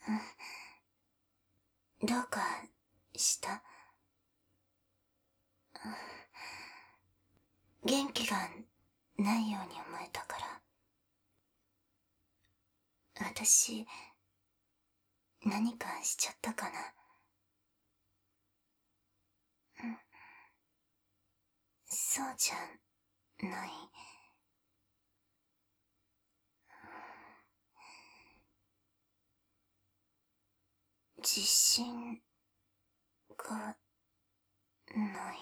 どうかした？元気がないように思えたから。私、何かしちゃったかな。そうじゃない。自信がない。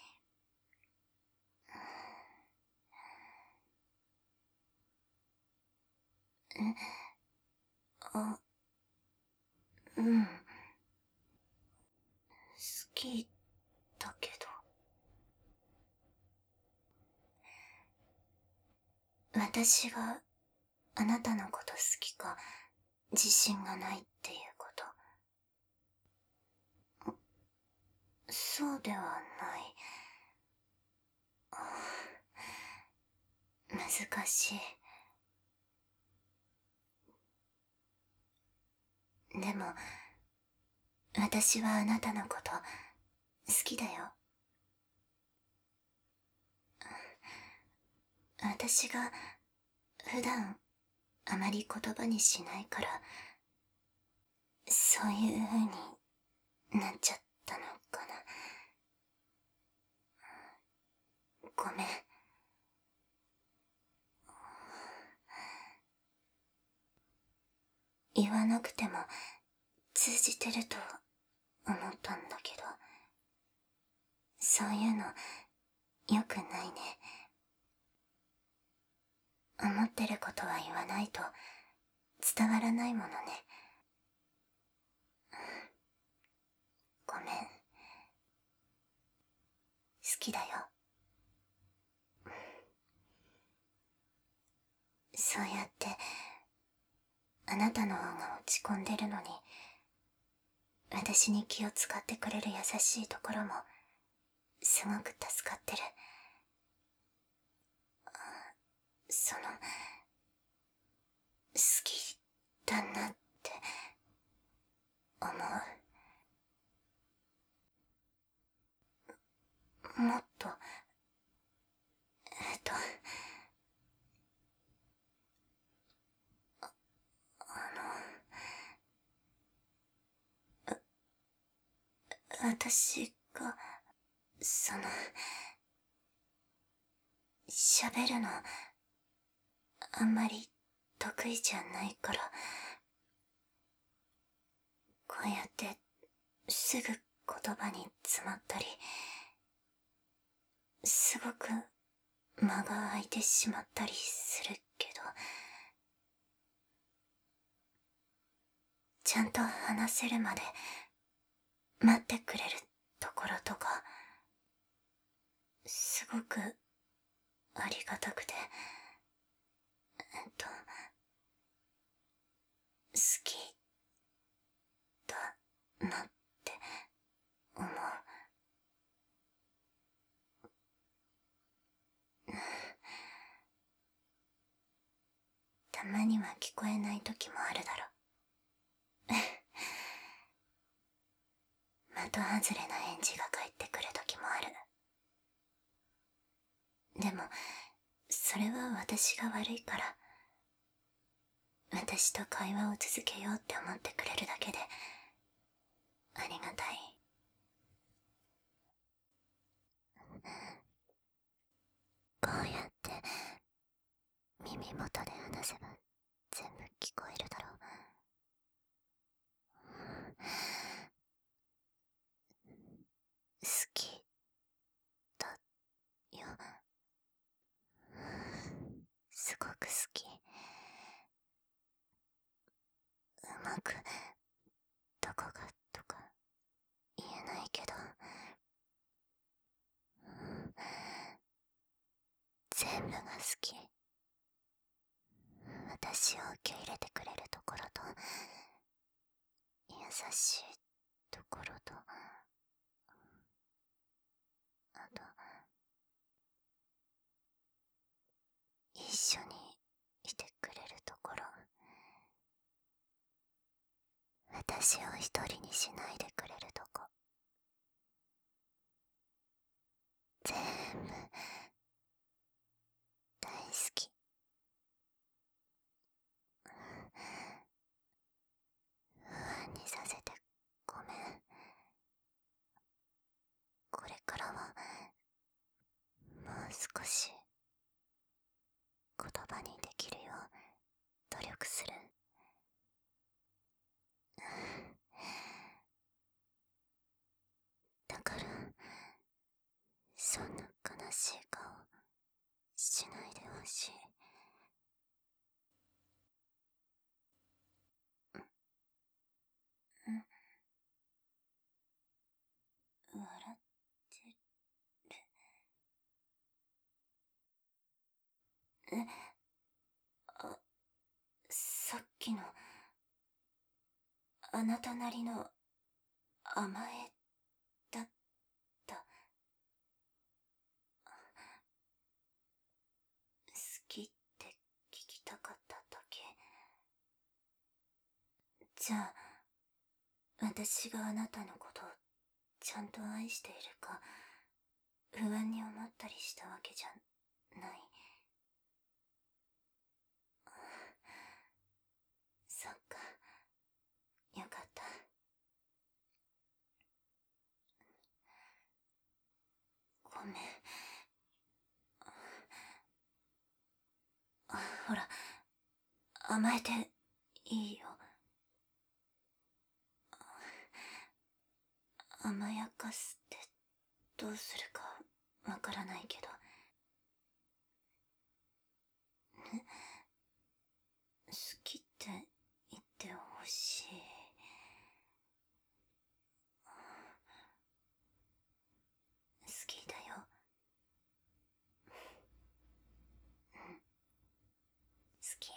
あ、うん。好きだけど。私があなたのこと好きか自信がないっていうこと。そうではない。難しい。でも、私はあなたのこと好きだよ。私が普段あまり言葉にしないから、そういう風になっちゃったのかな。ごめん。言わなくても通じてると思ったんだけど、そういうの良くないね。思ってることは言わないと伝わらないものね。ごめん。好きだよ。そうやってあなたの方が落ち込んでるのに、私に気を使ってくれる優しいところもすごく助かってる。好きだなって思う。もっと、えっと、私が、喋るの、あんまり得意じゃないから、こうやってすぐ言葉に詰まったり、すごく間が空いてしまったりするけど、ちゃんと話せるまで待ってくれるところとか、すごくありがたくて、好きだなって思う。たまには聞こえない時もあるだろ。的外れな返事が返ってくる時もある。でも、それは私が悪いから、私と会話を続けようって思ってくれるだけで、ありがたい。こうやって耳元で話せば全部聞こえるだろう。好きだよ。すごく好き。うまくどこがとか言えないけど、全部が好き。私を受け入れてくれるところと、優しいところと、あと、一緒にいてくれるところ、 私を一人にしないでくれるとこ全部大好き。不安にさせてごめん。これからはもう少し言葉にできるよう努力する。だからそんな悲しい顔しないでほしい。笑ってる。さっきのあなたなりの甘えだった。好きって聞きたかっただけ。じゃあ私があなたのことをちゃんと愛しているか不安に思ったりしたわけじゃない。そっか、よかった。ごめん。ほら、甘えていいよ。甘やかすってどうするかわからないけど、好きって言ってほしい。好きだよ。好き。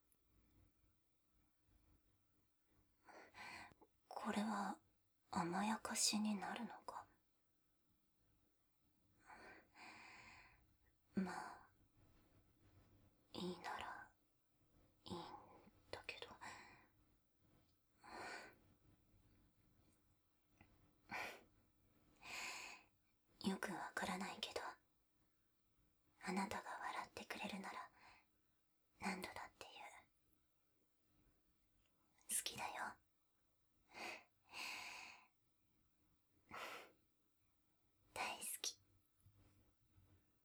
これは甘やかしになるのか。まあ